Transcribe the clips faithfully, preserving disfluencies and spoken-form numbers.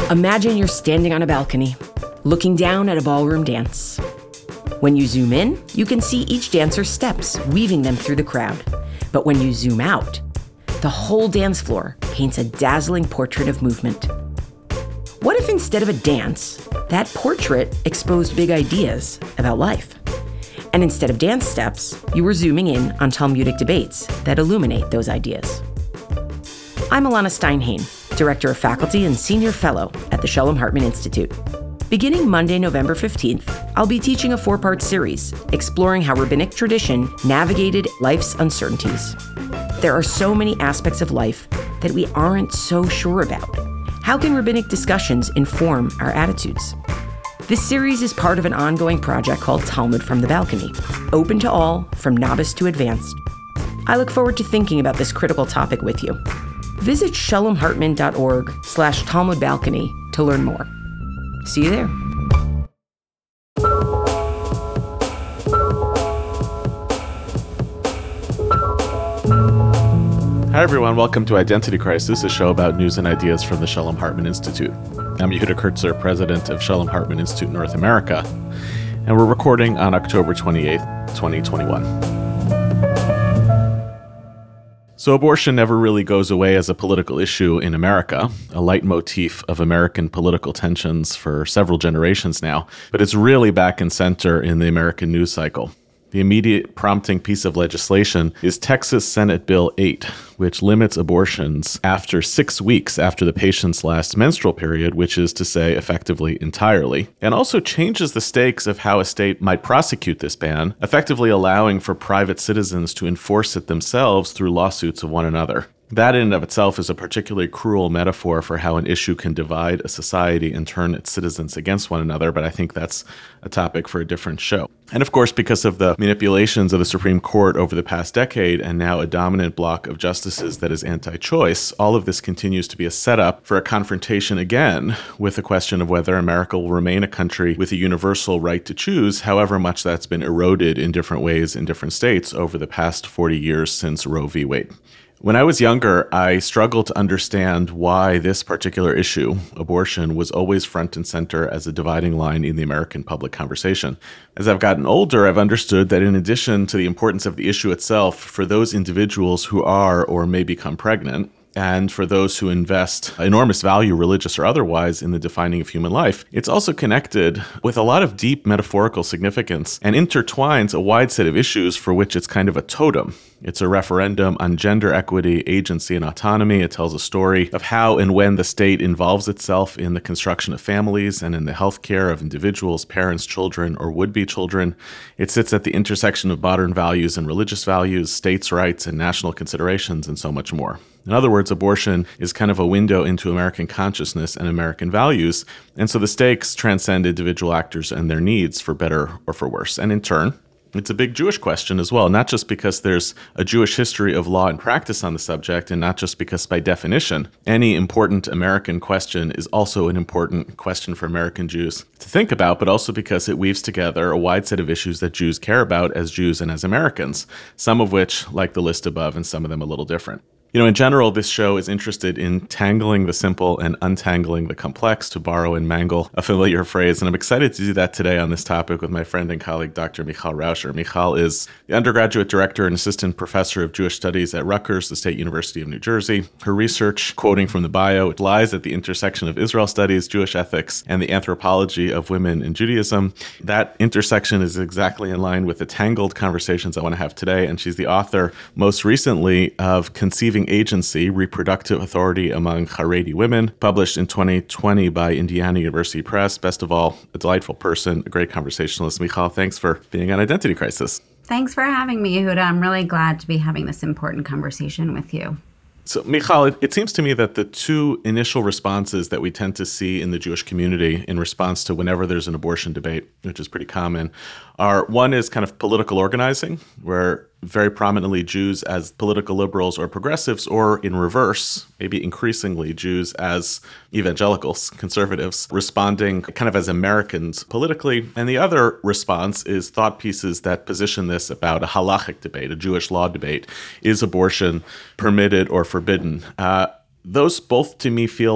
Imagine you're standing on a balcony, looking down at a ballroom dance. When you zoom in, you can see each dancer's steps, weaving them through the crowd. But when you zoom out, the whole dance floor paints a dazzling portrait of movement. What if instead of a dance, that portrait exposed big ideas about life? And instead of dance steps, you were zooming in on Talmudic debates that illuminate those ideas. I'm Alana Steinhain, Director of Faculty and Senior Fellow at the Shalom Hartman Institute. Beginning Monday, November fifteenth, I'll be teaching a four-part series exploring how rabbinic tradition navigated life's uncertainties. There are so many aspects of life that we aren't so sure about. How can rabbinic discussions inform our attitudes? This series is part of an ongoing project called Talmud from the Balcony, open to all, from novice to advanced. I look forward to thinking about this critical topic with you. Visit shalomhartman.org slash Talmud Balcony to learn more. See you there. Hi, everyone. Welcome to Identity Crisis, a show about news and ideas from the Shalom Hartman Institute. I'm Yehuda Kurtzer, president of Shalom Hartman Institute North America, and we're recording on October twenty-eighth, twenty twenty-one. So abortion never really goes away as a political issue in America, a leitmotif of American political tensions for several generations now, but it's really back and center in the American news cycle. The immediate prompting piece of legislation is Texas Senate Bill eight, which limits abortions after six weeks after the patient's last menstrual period, which is to say effectively entirely, and also changes the stakes of how a state might prosecute this ban, effectively allowing for private citizens to enforce it themselves through lawsuits of one another. That in and of itself is a particularly cruel metaphor for how an issue can divide a society and turn its citizens against one another, but I think that's a topic for a different show. And of course, because of the manipulations of the Supreme Court over the past decade and now a dominant bloc of justices that is anti-choice, all of this continues to be a setup for a confrontation again with the question of whether America will remain a country with a universal right to choose, however much that's been eroded in different ways in different states over the past forty years since Roe v. Wade. When I was younger, I struggled to understand why this particular issue, abortion, was always front and center as a dividing line in the American public conversation. As I've gotten older, I've understood that in addition to the importance of the issue itself, for those individuals who are or may become pregnant, and for those who invest enormous value, religious or otherwise, in the defining of human life, it's also connected with a lot of deep metaphorical significance and intertwines a wide set of issues for which it's kind of a totem. It's a referendum on gender equity, agency, and autonomy. It tells a story of how and when the state involves itself in the construction of families and in the health care of individuals, parents, children, or would-be children. It sits at the intersection of modern values and religious values, states' rights and national considerations, and so much more. In other words, abortion is kind of a window into American consciousness and American values, and so the stakes transcend individual actors and their needs for better or for worse. And in turn, it's a big Jewish question as well, not just because there's a Jewish history of law and practice on the subject, and not just because, by definition, any important American question is also an important question for American Jews to think about, but also because it weaves together a wide set of issues that Jews care about as Jews and as Americans, some of which, like the list above, and some of them a little different. You know, in general, this show is interested in tangling the simple and untangling the complex, to borrow and mangle a familiar phrase. And I'm excited to do that today on this topic with my friend and colleague, Doctor Michal Rauscher. Michal is the undergraduate director and assistant professor of Jewish studies at Rutgers, the State University of New Jersey. Her research, quoting from the bio, it lies at the intersection of Israel studies, Jewish ethics, and the anthropology of women in Judaism. That intersection is exactly in line with the tangled conversations I want to have today. And she's the author, most recently, of Conceiving Agency, Reproductive Authority Among Haredi Women, published in twenty twenty by Indiana University Press. Best of all, a delightful person, a great conversationalist. Michal, thanks for being on Identity Crisis. Thanks for having me, Yehuda. I'm really glad to be having this important conversation with you. So, Michal, it, it seems to me that the two initial responses that we tend to see in the Jewish community in response to whenever there's an abortion debate, which is pretty common, are one is kind of political organizing, where very prominently Jews as political liberals or progressives, or in reverse, maybe increasingly Jews as evangelicals, conservatives, responding kind of as Americans politically. And the other response is thought pieces that position this about a halachic debate, a Jewish law debate. Is abortion permitted or forbidden? Uh, those both to me feel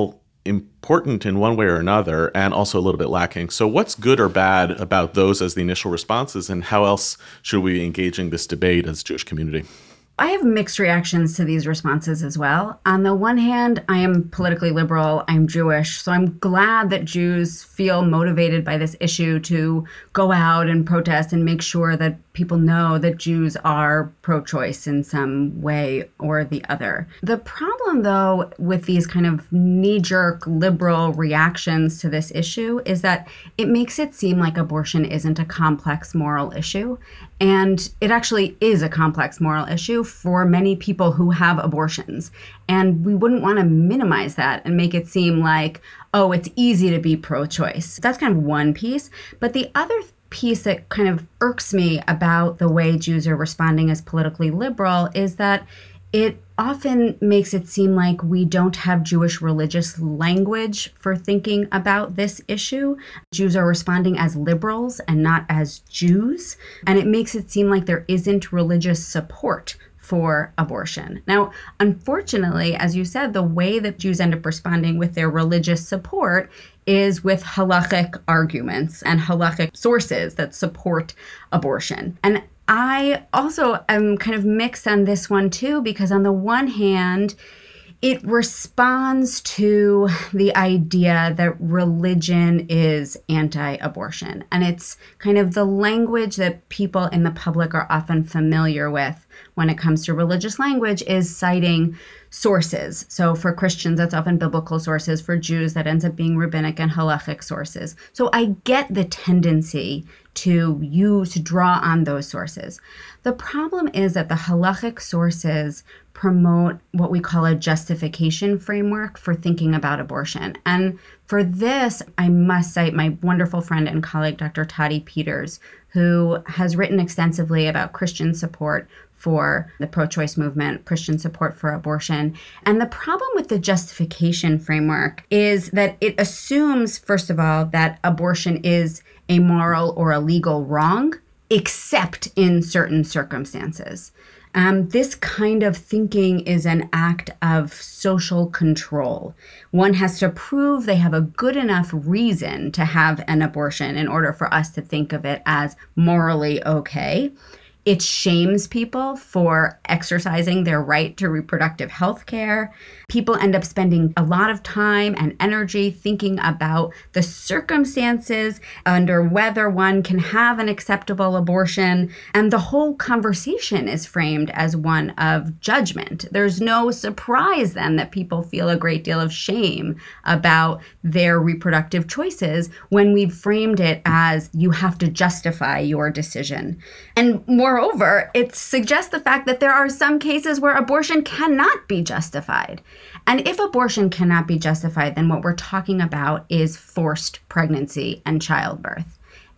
important in one way or another and also a little bit lacking. So what's good or bad about those as the initial responses, and how else should we be engaging this debate as a Jewish community? I have mixed reactions to these responses as well. On the one hand, I am politically liberal, I'm Jewish, so I'm glad that Jews feel motivated by this issue to go out and protest and make sure that people know that Jews are pro-choice in some way or the other. The problem, though, with these kind of knee-jerk liberal reactions to this issue is that it makes it seem like abortion isn't a complex moral issue. And it actually is a complex moral issue for many people who have abortions. And we wouldn't want to minimize that and make it seem like, oh, it's easy to be pro-choice. That's kind of one piece. But the other piece that kind of irks me about the way Jews are responding as politically liberal is that it often makes it seem like we don't have Jewish religious language for thinking about this issue. Jews are responding as liberals and not as Jews. And it makes it seem like there isn't religious support for abortion. Now, unfortunately, as you said, the way that Jews end up responding with their religious support is with halachic arguments and halachic sources that support abortion. And I also am kind of mixed on this one too, because on the one hand, it responds to the idea that religion is anti-abortion. And it's kind of the language that people in the public are often familiar with when it comes to religious language is citing sources. So for Christians, that's often biblical sources. For Jews, that ends up being rabbinic and halachic sources. So I get the tendency to use, to draw on those sources. The problem is that the halachic sources promote what we call a justification framework for thinking about abortion. And for this, I must cite my wonderful friend and colleague, Doctor Tati Peters, who has written extensively about Christian support for the pro-choice movement, Christian support for abortion. And the problem with the justification framework is that it assumes, first of all, that abortion is a moral or a legal wrong, except in certain circumstances. Um, this kind of thinking is an act of social control. One has to prove they have a good enough reason to have an abortion in order for us to think of it as morally okay. It shames people for exercising their right to reproductive health care. People end up spending a lot of time and energy thinking about the circumstances under whether one can have an acceptable abortion. And the whole conversation is framed as one of judgment. There's no surprise then that people feel a great deal of shame about their reproductive choices when we've framed it as you have to justify your decision. And more Moreover, it suggests the fact that there are some cases where abortion cannot be justified. And if abortion cannot be justified, then what we're talking about is forced pregnancy and childbirth.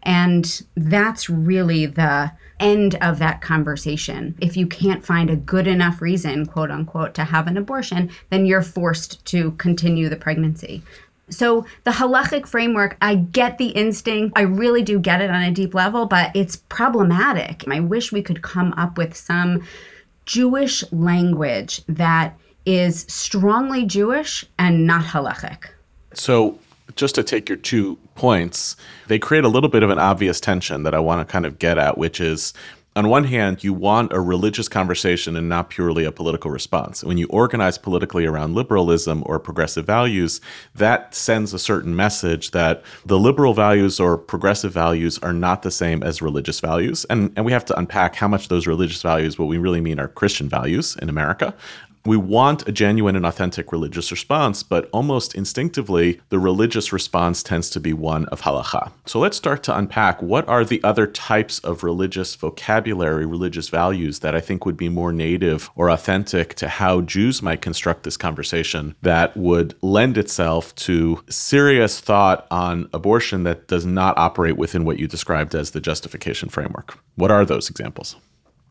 And that's really the end of that conversation. If you can't find a good enough reason, quote unquote, to have an abortion, then you're forced to continue the pregnancy. So the halachic framework, I get the instinct. I really do get it on a deep level, but it's problematic. I wish we could come up with some Jewish language that is strongly Jewish and not halachic. So just to take your two points, they create a little bit of an obvious tension that I want to kind of get at, which is, on one hand, you want a religious conversation and not purely a political response. When you organize politically around liberalism or progressive values, that sends a certain message that the liberal values or progressive values are not the same as religious values. And, and we have to unpack how much those religious values, what we really mean are Christian values in America. We want a genuine and authentic religious response, but almost instinctively, the religious response tends to be one of halacha. So let's start to unpack what are the other types of religious vocabulary, religious values that I think would be more native or authentic to how Jews might construct this conversation that would lend itself to serious thought on abortion that does not operate within what you described as the justification framework. What are those examples?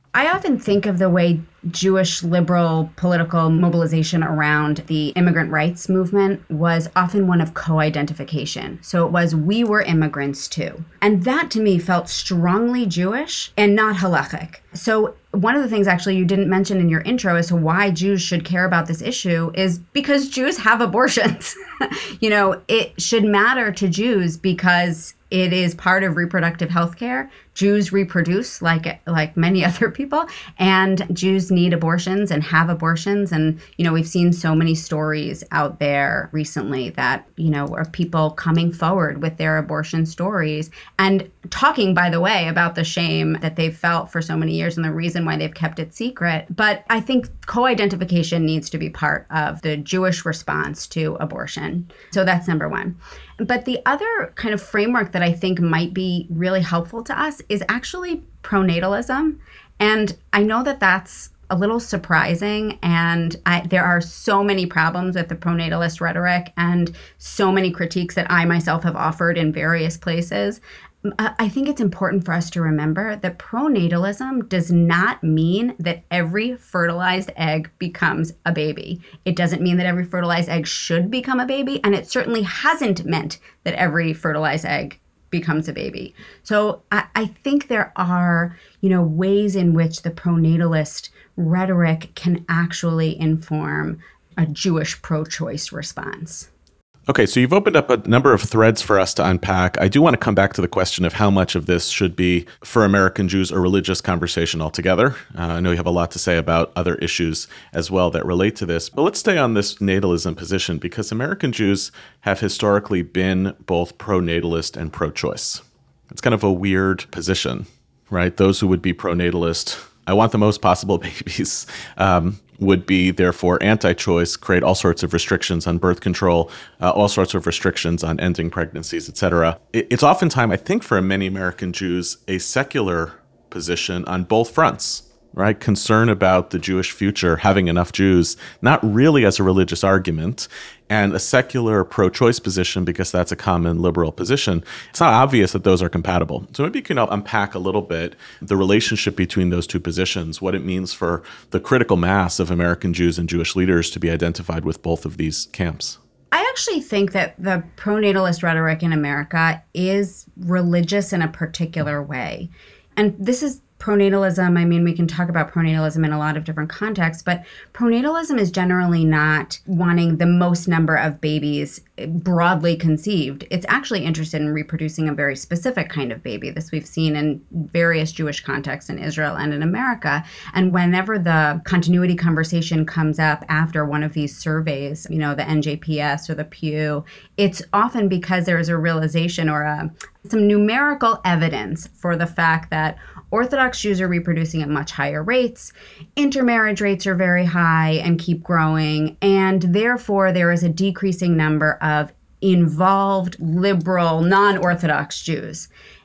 I often think of the way Jewish liberal political mobilization around the immigrant rights movement was often one of co-identification. So it was, we were immigrants too. And that to me felt strongly Jewish and not halachic. So one of the things actually you didn't mention in your intro as to why Jews should care about this issue is because Jews have abortions. You know, it should matter to Jews because it is part of reproductive health care. Jews reproduce like like many other people, and Jews need abortions and have abortions. And, you know, we've seen so many stories out there recently that, you know, are people coming forward with their abortion stories and talking, by the way, about the shame that they've felt for so many years and the reason why they've kept it secret. But I think co-identification needs to be part of the Jewish response to abortion. So that's number one. But the other kind of framework that I think might be really helpful to us is actually pronatalism. And I know that that's a little surprising, and I, there are so many problems with the pronatalist rhetoric and so many critiques that I myself have offered in various places. I think it's important for us to remember that pronatalism does not mean that every fertilized egg becomes a baby. It doesn't mean that every fertilized egg should become a baby, and it certainly hasn't meant that every fertilized egg becomes a baby. So I, I think there are, you know, ways in which the pronatalist rhetoric can actually inform a Jewish pro-choice response. Okay, so you've opened up a number of threads for us to unpack. I do want to come back to the question of how much of this should be, for American Jews, a religious conversation altogether. Uh, I know you have a lot to say about other issues as well that relate to this, but let's stay on this natalism position because American Jews have historically been both pro-natalist and pro-choice. It's kind of a weird position, right? Those who would be pro-natalist, I want the most possible babies, um, would be therefore anti-choice, create all sorts of restrictions on birth control, uh, all sorts of restrictions on ending pregnancies, et cetera. It, it's oftentimes, I think for many American Jews, a secular position on both fronts, right? Concern about the Jewish future, having enough Jews, not really as a religious argument, and a secular pro-choice position because that's a common liberal position. It's not obvious that those are compatible. So maybe you can unpack a little bit the relationship between those two positions, what it means for the critical mass of American Jews and Jewish leaders to be identified with both of these camps. I actually think that the pronatalist rhetoric in America is religious in a particular way. And this is pronatalism. I mean, we can talk about pronatalism in a lot of different contexts, but pronatalism is generally not wanting the most number of babies broadly conceived. It's actually interested in reproducing a very specific kind of baby. This we've seen in various Jewish contexts in Israel and in America. And whenever the continuity conversation comes up after one of these surveys, you know, the N J P S or the Pew, it's often because there is a realization or a, some numerical evidence for the fact that Orthodox Jews are reproducing at much higher rates, intermarriage rates are very high and keep growing, and therefore there is a decreasing number of involved, liberal, non-Orthodox Jews.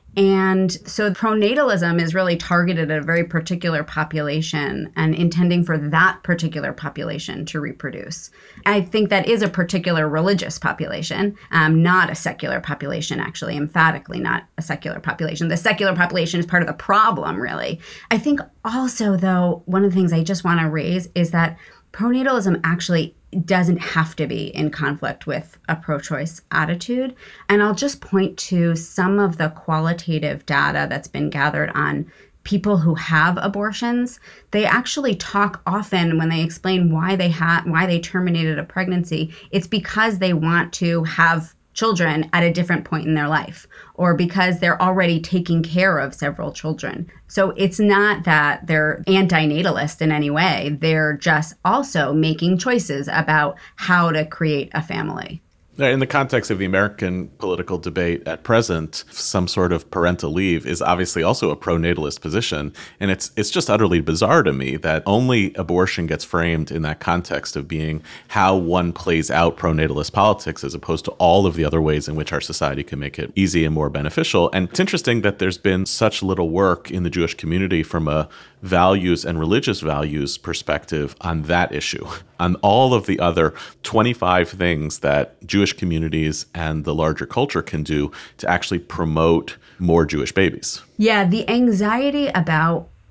And so pronatalism is really targeted at a very particular population and intending for that particular population to reproduce. I think that is a particular religious population, um, not a secular population, actually, emphatically not a secular population. The secular population is part of the problem, really. I think also, though, one of the things I just want to raise is that pronatalism actually doesn't have to be in conflict with a pro-choice attitude. And I'll just point to some of the qualitative data that's been gathered on people who have abortions. They actually talk often when they explain why they had why they terminated a pregnancy. It's because they want to have children at a different point in their life, or because they're already taking care of several children. So it's not that they're anti-natalist in any way. They're just also making choices about how to create a family. In the context of the American political debate at present, some sort of parental leave is obviously also a pro-natalist position. And it's it's just utterly bizarre to me that only abortion gets framed in that context of being how one plays out pro-natalist politics as opposed to all of the other ways in which our society can make it easy and more beneficial. And it's interesting that there's been such little work in the Jewish community from a values and religious values perspective on that issue, on all of the other twenty-five things that Jewish communities and the larger culture can do to actually promote more Jewish babies. Yeah, the anxiety about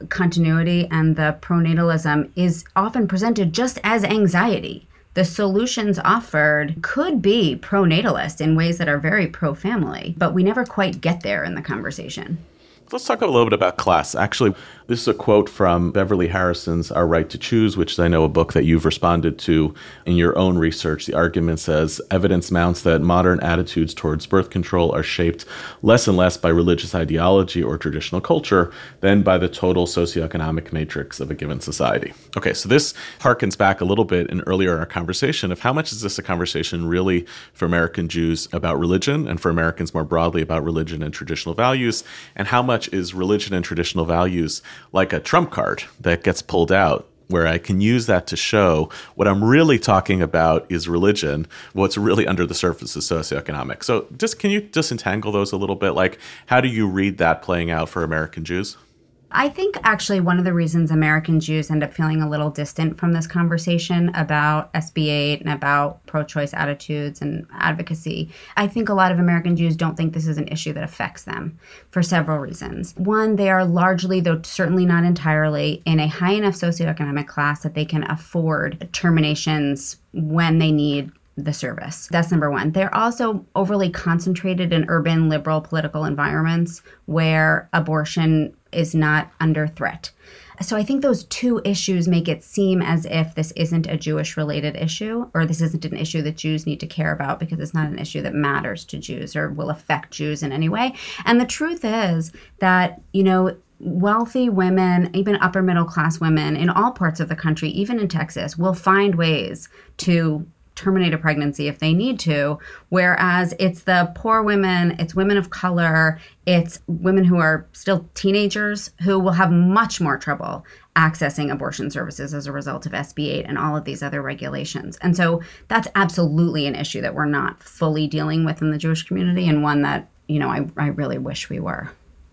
continuity and the pronatalism is often presented just as anxiety. The solutions offered could be pronatalist in ways that are very pro-family, but we never quite get there in the conversation. Let's talk a little bit about class. Actually, this is a quote from Beverly Harrison's Our Right to Choose, which is, I know, a book that you've responded to in your own research. The argument says, evidence mounts that modern attitudes towards birth control are shaped less and less by religious ideology or traditional culture than by the total socioeconomic matrix of a given society. Okay, so this harkens back a little bit in earlier in our conversation of how much is this a conversation really for American Jews about religion and for Americans more broadly about religion and traditional values, and how much is religion and traditional values like a trump card that gets pulled out, where I can use that to show what I'm really talking about is religion. What's really under the surface is socioeconomic. So just can you disentangle those a little bit? Like, how do you read that playing out for American Jews? I think actually one of the reasons American Jews end up feeling a little distant from this conversation about S B eight and about pro-choice attitudes and advocacy, I think a lot of American Jews don't think this is an issue that affects them for several reasons. One, they are largely, though certainly not entirely, in a high enough socioeconomic class that they can afford terminations when they need the service. That's number one. They're also overly concentrated in urban liberal political environments where abortion is not under threat. So I think those two issues make it seem as if this isn't a Jewish-related issue, or this isn't an issue that Jews need to care about because it's not an issue that matters to Jews or will affect Jews in any way. And the truth is that, you know, wealthy women, even upper middle class women in all parts of the country, even in Texas, will find ways to terminate a pregnancy if they need to, whereas it's the poor women, it's women of color, it's women who are still teenagers who will have much more trouble accessing abortion services as a result of S B eight and all of these other regulations. And so that's absolutely an issue that we're not fully dealing with in the Jewish community, and one that, you know, I, I really wish we were.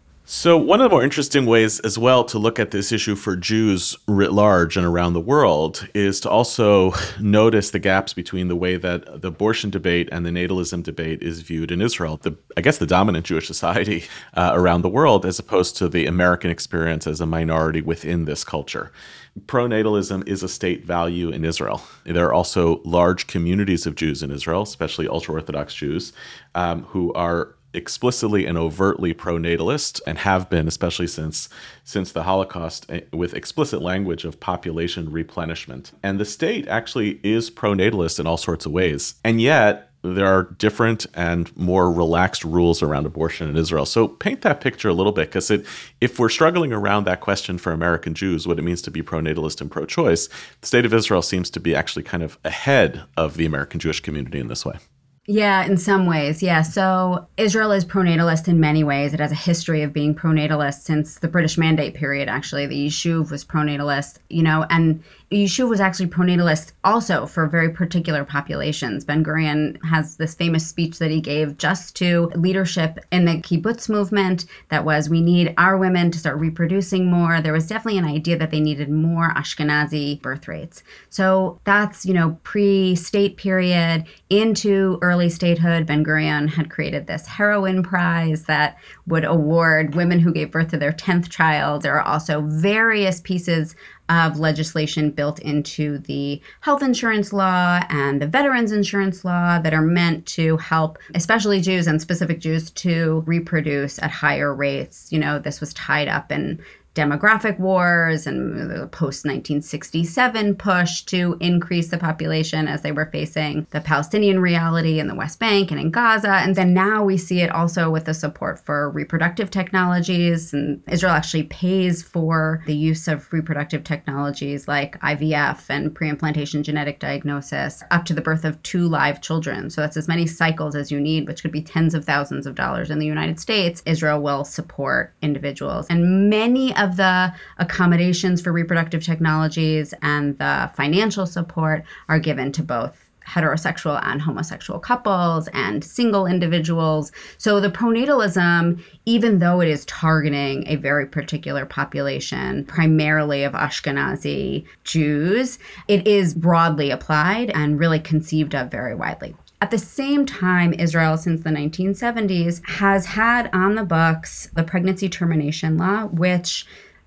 So one of the more interesting ways as well to look at this issue for Jews writ large and around the world is to also notice the gaps between the way that the abortion debate and the natalism debate is viewed in Israel, the, I guess the dominant Jewish society uh, around the world, as opposed to the American experience as a minority within this culture. Pronatalism is a state value in Israel. There are also large communities of Jews in Israel, especially ultra-Orthodox Jews, um, who are explicitly and overtly pronatalist and have been, especially since since the Holocaust, with explicit language of population replenishment. And the state actually is pronatalist in all sorts of ways. And yet there are different and more relaxed rules around abortion in Israel. So paint that picture a little bit, because it, if we're struggling around that question for American Jews, what it means to be pronatalist and pro-choice, the state of Israel seems to be actually kind of ahead of the American Jewish community in this way. Yeah, in some ways. Yeah. So Israel is pronatalist in many ways. It has a history of being pronatalist since the British Mandate period, actually. The Yishuv was pronatalist, you know, and Yishuv was actually pronatalist also for very particular populations. Ben Gurion has this famous speech that he gave just to leadership in the kibbutz movement that was, we need our women to start reproducing more. There was definitely an idea that they needed more Ashkenazi birth rates. So that's, you know, pre-state period into early statehood. Ben Gurion had created this heroine prize that would award women who gave birth to their tenth child. There are also various pieces of legislation built into the health insurance law and the veterans insurance law that are meant to help, especially Jews and specific Jews, to reproduce at higher rates. You know, this was tied up in demographic wars and the post nineteen sixty-seven push to increase the population as they were facing the Palestinian reality in the West Bank and in Gaza. And then now we see it also with the support for reproductive technologies. And Israel actually pays for the use of reproductive technologies like I V F and pre-implantation genetic diagnosis up to the birth of two live children. So that's as many cycles as you need, which could be tens of thousands of dollars in the United States. Israel will support individuals. And many of the accommodations for reproductive technologies and the financial support are given to both heterosexual and homosexual couples and single individuals. So the pronatalism, even though it is targeting a very particular population, primarily of Ashkenazi Jews, it is broadly applied and really conceived of very widely. At the same time, Israel, since the nineteen seventies, has had on the books the pregnancy termination law, which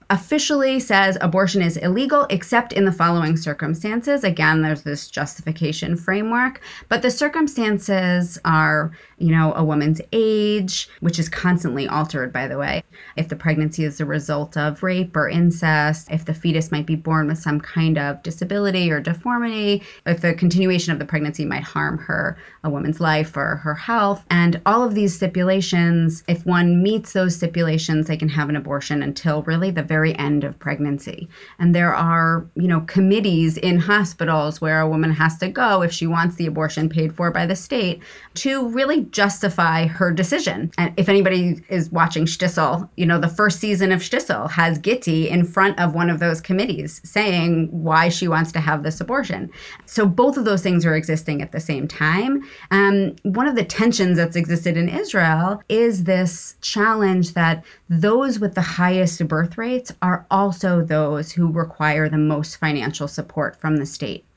officially says abortion is illegal except in the following circumstances. Again, there's this justification framework, but the circumstances are, you know, a woman's age, which is constantly altered, by the way. If the pregnancy is the result of rape or incest, if the fetus might be born with some kind of disability or deformity, if the continuation of the pregnancy might harm her, a woman's life or her health. And all of these stipulations, if one meets those stipulations, they can have an abortion until really the very end of pregnancy. And there are, you know, committees in hospitals where a woman has to go if she wants the abortion paid for by the state to really justify her decision. And if anybody is watching Shtisel, you know, the first season of Shtisel has Gitti in front of one of those committees saying why she wants to have this abortion. So both of those things are existing at the same time. Um, one of the tensions that's existed in Israel is this challenge that those with the highest birth rates are also those who require the most financial support from the state.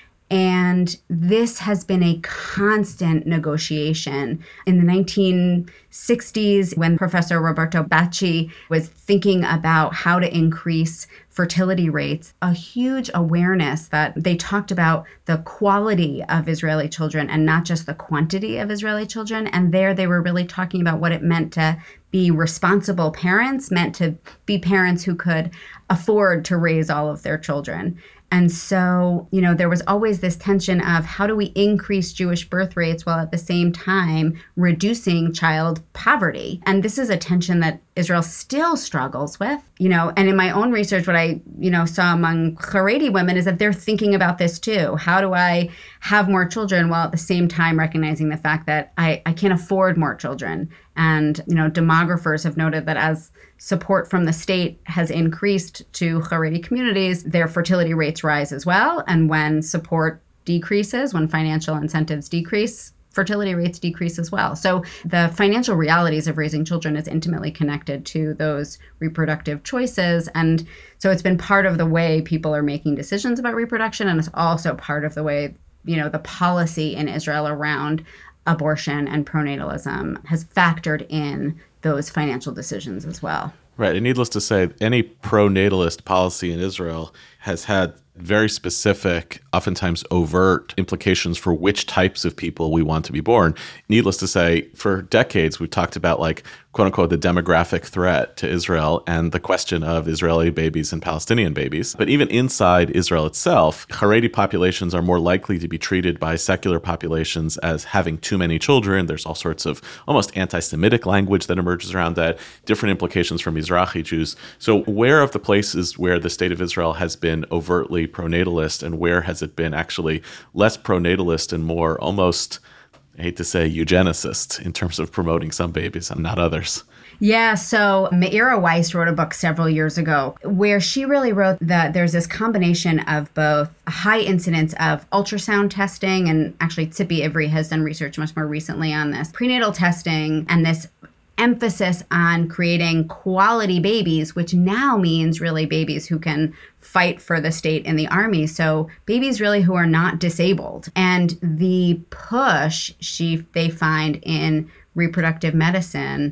And this has been a constant negotiation. In the nineteen sixties, when Professor Roberto Bacci was thinking about how to increase fertility rates, a huge awareness that they talked about the quality of Israeli children and not just the quantity of Israeli children. And there they were really talking about what it meant to be responsible parents, meant to be parents who could afford to raise all of their children. And so, you know, there was always this tension of how do we increase Jewish birth rates while at the same time reducing child poverty? And this is a tension that Israel still struggles with, you know, and in my own research, what I, you know, saw among Haredi women is that they're thinking about this too. How do I have more children while at the same time recognizing the fact that I, I can't afford more children? And, you know, demographers have noted that as support from the state has increased to Haredi communities, their fertility rates rise as well. And when support decreases, when financial incentives decrease, fertility rates decrease as well. So the financial realities of raising children is intimately connected to those reproductive choices. And so it's been part of the way people are making decisions about reproduction. And it's also part of the way, you know, the policy in Israel around abortion and pronatalism has factored in those financial decisions as well. Right. And needless to say, any pro-natalist policy in Israel has had very specific, oftentimes overt implications for which types of people we want to be born. Needless to say, for decades, we've talked about, like, quote unquote, the demographic threat to Israel and the question of Israeli babies and Palestinian babies. But even inside Israel itself, Haredi populations are more likely to be treated by secular populations as having too many children. There's all sorts of almost anti-Semitic language that emerges around that, different implications from Mizrahi Jews. So where of the places where the state of Israel has been overtly pronatalist, and where has it been actually less pronatalist and more almost, I hate to say, eugenicist in terms of promoting some babies and not others? Yeah, so Meira Weiss wrote a book several years ago where she really wrote that there's this combination of both a high incidence of ultrasound testing, and actually Tzipi Ivri has done research much more recently on this, prenatal testing, and this emphasis on creating quality babies, which now means really babies who can fight for the state in the army. So babies really who are not disabled. And the push she they find in reproductive medicine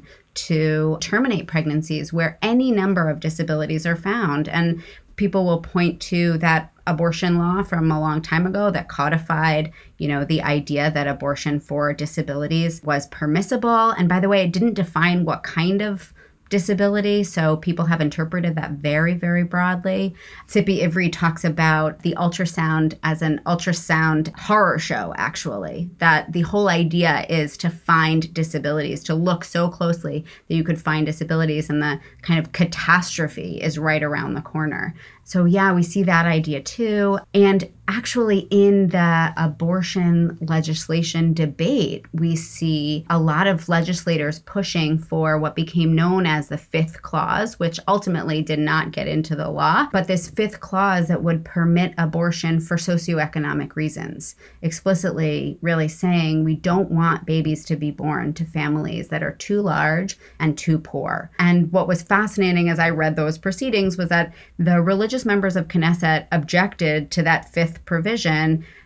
to terminate pregnancies where any number of disabilities are found. And people will point to that abortion law from a long time ago that codified, you know, the idea that abortion for disabilities was permissible. And by the way, it didn't define what kind of disability, so people have interpreted that very, very broadly. Tzipi Ivri talks about the ultrasound as an ultrasound horror show, actually, that the whole idea is to find disabilities, to look so closely that you could find disabilities, and the kind of catastrophe is right around the corner. So yeah, we see that idea too. And actually in the abortion legislation debate, we see a lot of legislators pushing for what became known as the fifth clause, which ultimately did not get into the law, but this fifth clause that would permit abortion for socioeconomic reasons, explicitly really saying we don't want babies to be born to families that are too large and too poor. And what was fascinating as I read those proceedings was that the religious members of Knesset objected to that fifth provision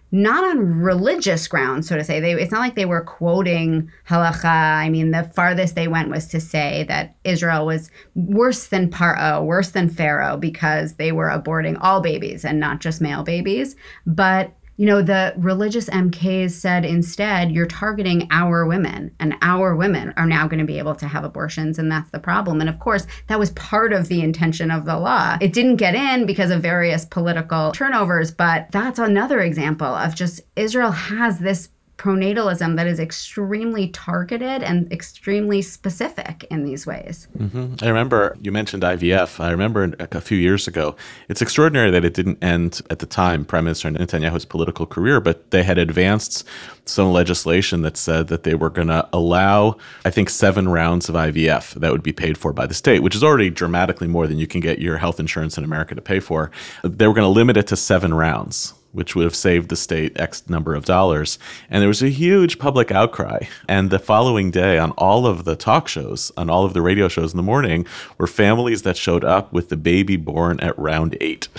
not on religious grounds, so to say. They, it's not like they were quoting halacha. I mean, the farthest they went was to say that Israel was worse than Paro, worse than Pharaoh, because they were aborting all babies and not just male babies. But you know, the religious M Ks said instead, you're targeting our women, and our women are now going to be able to have abortions, and that's the problem. And of course, that was part of the intention of the law. It didn't get in because of various political turnovers, but that's another example of just Israel has this pronatalism that is extremely targeted and extremely specific in these ways. Mm-hmm. I remember you mentioned I V F. I remember a few years ago, it's extraordinary that it didn't end at the time, Prime Minister Netanyahu's political career, but they had advanced some legislation that said that they were going to allow, I think, seven rounds of I V F that would be paid for by the state, which is already dramatically more than you can get your health insurance in America to pay for. They were going to limit it to seven rounds, which would have saved the state X number of dollars. And there was a huge public outcry. And the following day, on all of the talk shows, on all of the radio shows in the morning, were families that showed up with the baby born at round eight.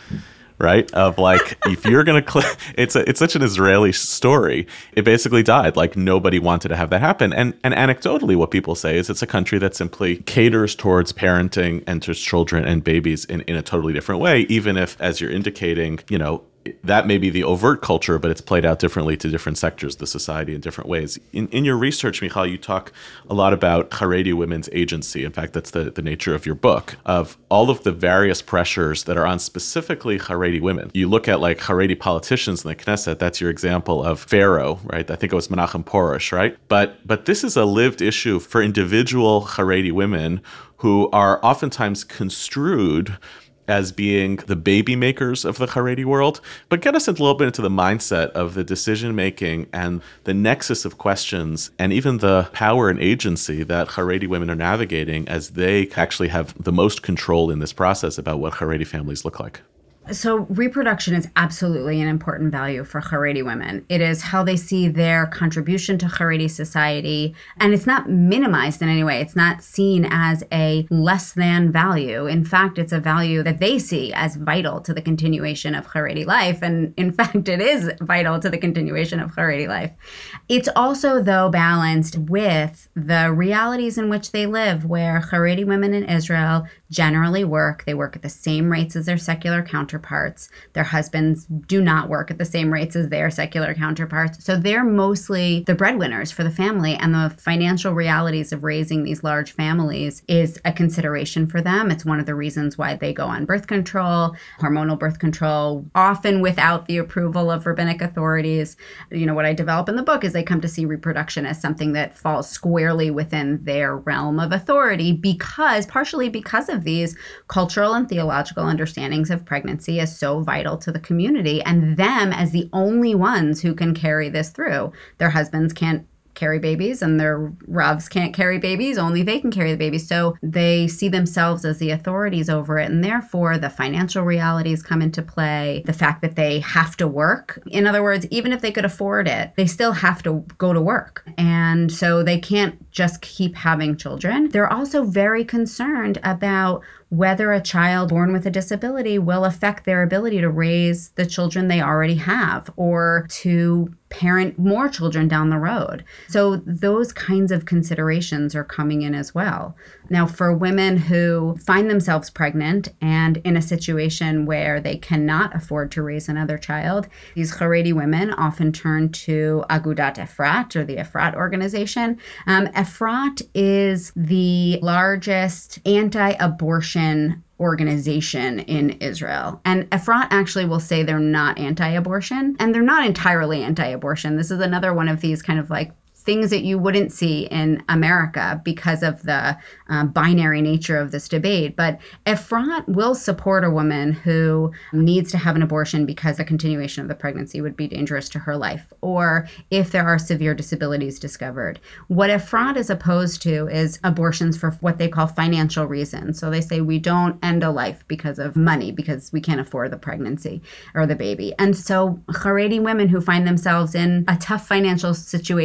Right? Of like, if you're going to, cl- it's a, it's such an Israeli story. It basically died. Like nobody wanted to have that happen. And and anecdotally, what people say is it's a country that simply caters towards parenting and to children and babies in, in a totally different way, even if, as you're indicating, you know, that may be the overt culture, but it's played out differently to different sectors of the society in different ways. In in your research, Michal, you talk a lot about Haredi women's agency. In fact, that's the, the nature of your book, of all of the various pressures that are on specifically Haredi women. You look at like Haredi politicians in the Knesset, that's your example of Pharaoh, right? I think it was Menachem Porush, right? But but this is a lived issue for individual Haredi women who are oftentimes construed as being the baby makers of the Haredi world. But get us a little bit into the mindset of the decision-making and the nexus of questions and even the power and agency that Haredi women are navigating as they actually have the most control in this process about what Haredi families look like. So reproduction is absolutely an important value for Haredi women. It is how they see their contribution to Haredi society, and it's not minimized in any way. It's not seen as a less than value. In fact, it's a value that they see as vital to the continuation of Haredi life, and in fact, it is vital to the continuation of Haredi life. It's also, though, balanced with the realities in which they live, where Haredi women in Israel generally work. They work at the same rates as their secular counterparts. Their husbands do not work at the same rates as their secular counterparts. So they're mostly the breadwinners for the family, and the financial realities of raising these large families is a consideration for them. It's one of the reasons why they go on birth control, hormonal birth control, often without the approval of rabbinic authorities. You know, what I develop in the book is they come to see reproduction as something that falls squarely within their realm of authority, because, partially because of these cultural and theological understandings of pregnancy as so vital to the community, and them as the only ones who can carry this through. Their husbands can't carry babies, and their ravs can't carry babies. Only they can carry the babies. So they see themselves as the authorities over it, and therefore the financial realities come into play. The fact that they have to work. In other words, even if they could afford it, they still have to go to work. And so they can't just keep having children. They're also very concerned about whether a child born with a disability will affect their ability to raise the children they already have, or to parent more children down the road. So those kinds of considerations are coming in as well. Now, for women who find themselves pregnant and in a situation where they cannot afford to raise another child, these Haredi women often turn to Agudat Efrat, or the Efrat organization. Um, Efrat is the largest anti-abortion organization in Israel. And Efrat actually will say they're not anti-abortion, and they're not entirely anti-abortion. This is another one of these kind of like things that you wouldn't see in America because of the uh, binary nature of this debate. But Efrat will support a woman who needs to have an abortion because the continuation of the pregnancy would be dangerous to her life, or if there are severe disabilities discovered. What Efrat is opposed to is abortions for what they call financial reasons. So they say we don't end a life because of money, because we can't afford the pregnancy or the baby. And so Haredi women who find themselves in a tough financial situation will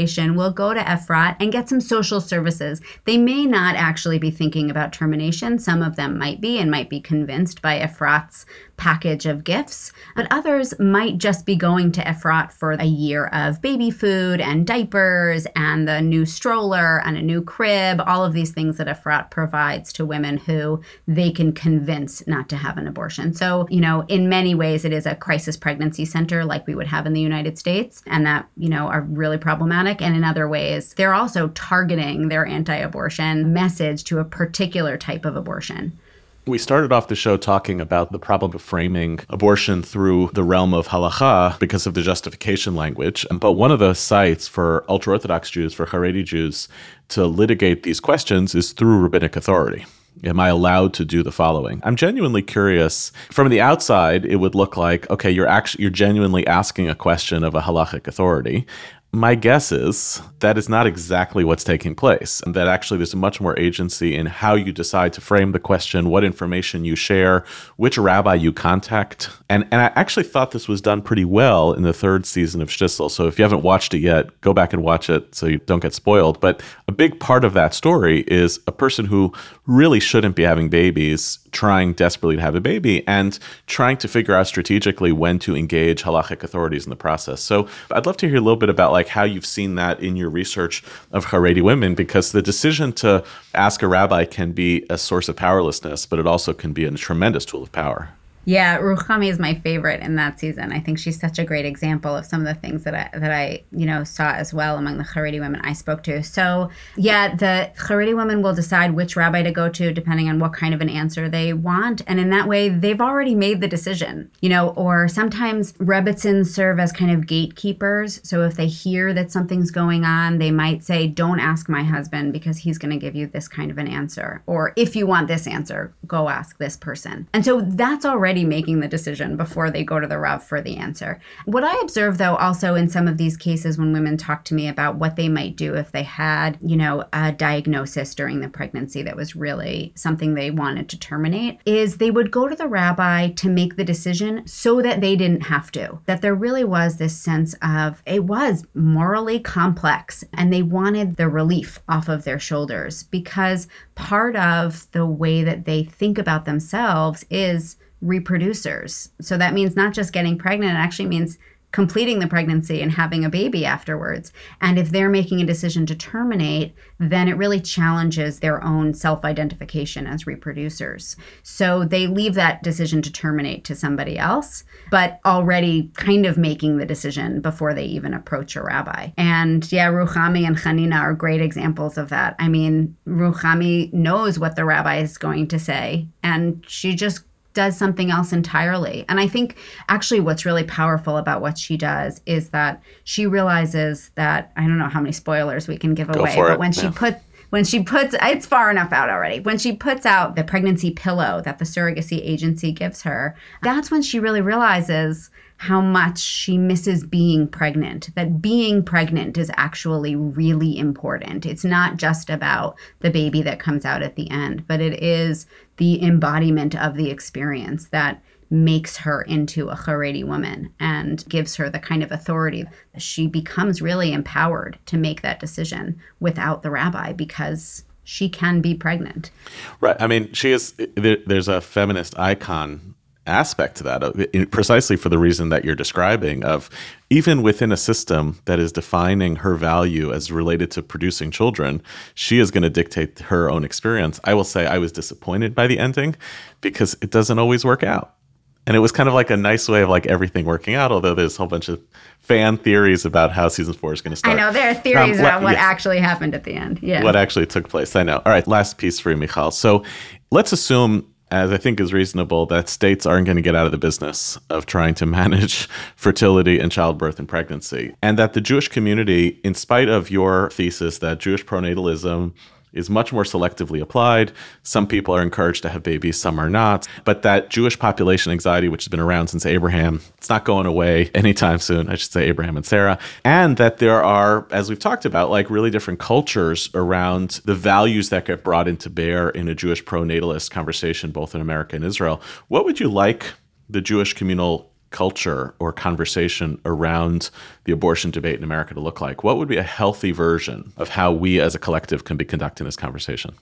will go to Efrat and get some social services. They may not actually be thinking about termination. Some of them might be and might be convinced by Efrat's package of gifts, but others might just be going to Efrat for a year of baby food and diapers and the new stroller and a new crib, all of these things that Efrat provides to women who they can convince not to have an abortion. So, you know, in many ways, it is a crisis pregnancy center like we would have in the United States, and that, you know, are really problematic. And in other ways, they're also targeting their anti-abortion message to a particular type of abortion. We started off the show talking about the problem of framing abortion through the realm of halacha because of the justification language. But one of the sites for ultra-Orthodox Jews, for Haredi Jews, to litigate these questions is through rabbinic authority. Am I allowed to do the following? I'm genuinely curious. From the outside, it would look like, okay, you're actually you're genuinely asking a question of a halachic authority. My guess is that is not exactly what's taking place, and that actually there's much more agency in how you decide to frame the question, what information you share, which rabbi you contact. And and I actually thought this was done pretty well in the third season of Shtisel. So if you haven't watched it yet, go back and watch it so you don't get spoiled. But a big part of that story is a person who really shouldn't be having babies trying desperately to have a baby and trying to figure out strategically when to engage halachic authorities in the process. So I'd love to hear a little bit about like how you've seen that in your research of Haredi women, because the decision to ask a rabbi can be a source of powerlessness, but it also can be a tremendous tool of power. Yeah, Ruchami is my favorite in that season. I think she's such a great example of some of the things that I, that I, you know, saw as well among the Haredi women I spoke to. So, yeah, the Haredi women will decide which rabbi to go to depending on what kind of an answer they want. And in that way, they've already made the decision, you know, or sometimes rebbitzins serve as kind of gatekeepers. So if they hear that something's going on, they might say, don't ask my husband because he's going to give you this kind of an answer. Or if you want this answer, go ask this person. And so that's already making the decision before they go to the Rav for the answer. What I observe, though, also in some of these cases when women talk to me about what they might do if they had, you know, a diagnosis during the pregnancy that was really something they wanted to terminate, is they would go to the rabbi to make the decision so that they didn't have to. That there really was this sense of it was morally complex and they wanted the relief off of their shoulders, because part of the way that they think about themselves is reproducers. So that means not just getting pregnant, it actually means completing the pregnancy and having a baby afterwards. And if they're making a decision to terminate, then it really challenges their own self-identification as reproducers. So they leave that decision to terminate to somebody else, but already kind of making the decision before they even approach a rabbi. And yeah, Ruchami and Hanina are great examples of that. I mean, Ruchami knows what the rabbi is going to say, and she just does something else entirely. And I think actually what's really powerful about what she does is that she realizes that, I don't know how many spoilers we can give Go away, for but it. when she Yeah. put when she puts, it's far enough out already, when she puts out the pregnancy pillow that the surrogacy agency gives her, that's when she really realizes how much she misses being pregnant, that being pregnant is actually really important. It's not just about the baby that comes out at the end, but it is the embodiment of the experience that makes her into a Haredi woman and gives her the kind of authority. She becomes really empowered to make that decision without the rabbi because she can be pregnant. Right. I mean, she is, there, there's a feminist icon aspect to that, precisely for the reason that you're describing, of even within a system that is defining her value as related to producing children, she is going to dictate her own experience. I will say I was disappointed by the ending because it doesn't always work out. And it was kind of like a nice way of like everything working out, although there's a whole bunch of fan theories about how season four is going to start. I know, there are theories um, about what yeah. actually happened at the end. Yeah. What actually took place. I know. All right, last piece for you, Michal. So let's assume, as I think is reasonable, that states aren't going to get out of the business of trying to manage fertility and childbirth and pregnancy, and that the Jewish community, in spite of your thesis that Jewish pronatalism is much more selectively applied. Some people are encouraged to have babies, some are not. But that Jewish population anxiety, which has been around since Abraham, it's not going away anytime soon, I should say Abraham and Sarah. And that there are, as we've talked about, like really different cultures around the values that get brought into bear in a Jewish pronatalist conversation, both in America and Israel. What would you like the Jewish communal culture or conversation around the abortion debate in America to look like? What would be a healthy version of how we as a collective can be conducting this conversation?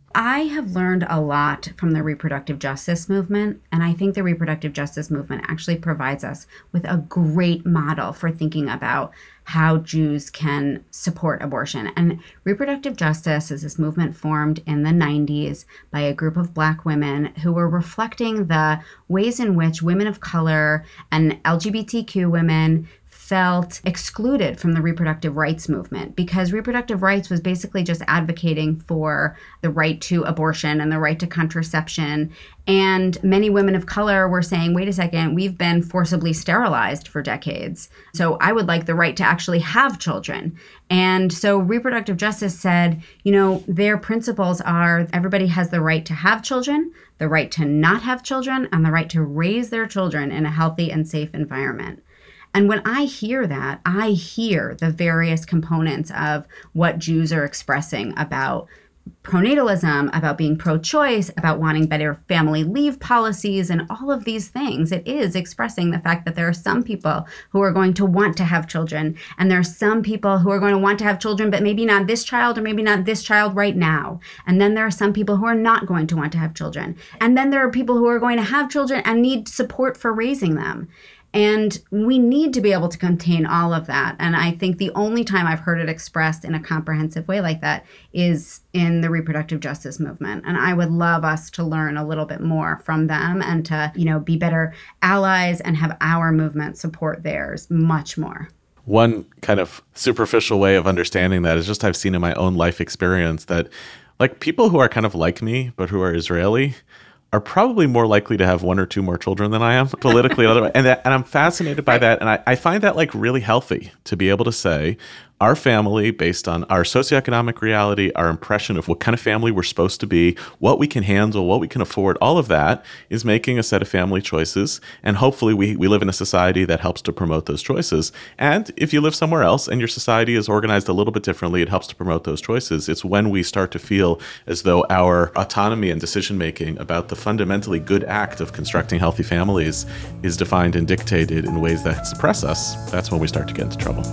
I have learned a lot from the reproductive justice movement, and I think the reproductive justice movement actually provides us with a great model for thinking about how Jews can support abortion. And reproductive justice is this movement formed in the nineties by a group of Black women who were reflecting the ways in which women of color and L G B T Q women felt excluded from the reproductive rights movement, because reproductive rights was basically just advocating for the right to abortion and the right to contraception. And many women of color were saying, wait a second, we've been forcibly sterilized for decades. So I would like the right to actually have children. And so reproductive justice said, you know, their principles are everybody has the right to have children, the right to not have children, and the right to raise their children in a healthy and safe environment. And when I hear that, I hear the various components of what Jews are expressing about pronatalism, about being pro-choice, about wanting better family leave policies, and all of these things. It is expressing the fact that there are some people who are going to want to have children, and there are some people who are going to want to have children, but maybe not this child or maybe not this child right now. And then there are some people who are not going to want to have children. And then there are people who are going to have children and need support for raising them. And we need to be able to contain all of that. And I think the only time I've heard it expressed in a comprehensive way like that is in the reproductive justice movement. And I would love us to learn a little bit more from them and to, you know, be better allies and have our movement support theirs much more. One kind of superficial way of understanding that is just I've seen in my own life experience that, like, people who are kind of like me, but who are Israeli, are probably more likely to have one or two more children than I am politically. and, that, and I'm fascinated by that. And I, I find that like really healthy to be able to say our family, based on our socioeconomic reality, our impression of what kind of family we're supposed to be, what we can handle, what we can afford, all of that is making a set of family choices. And hopefully we, we live in a society that helps to promote those choices. And if you live somewhere else and your society is organized a little bit differently, it helps to promote those choices. It's when we start to feel as though our autonomy and decision-making about the fundamentally good act of constructing healthy families is defined and dictated in ways that suppress us. That's when we start to get into trouble.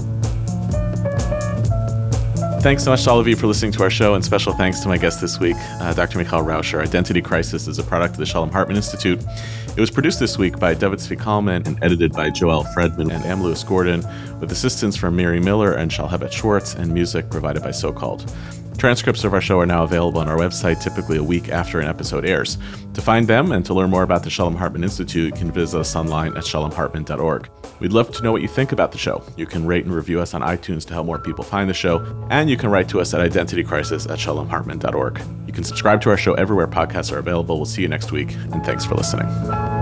Thanks so much to all of you for listening to our show, and special thanks to my guest this week, uh, Doctor Michal Rauscher. Identity Crisis is a product of the Shalom Hartman Institute. It was produced this week by David Zvi Kalman and edited by Joel Fredman and Am Lewis Gordon, with assistance from Miri Miller and Shalhevet Schwartz, and music provided by SoCalled. Transcripts of our show are now available on our website, typically a week after an episode airs. To find them and to learn more about the Shalom Hartman Institute, you can visit us online at shalom hartman dot org. We'd love to know what you think about the show. You can rate and review us on iTunes to help more people find the show, and you can write to us at identitycrisis at shalom hartman dot org. You can subscribe to our show everywhere podcasts are available. We'll see you next week, and thanks for listening.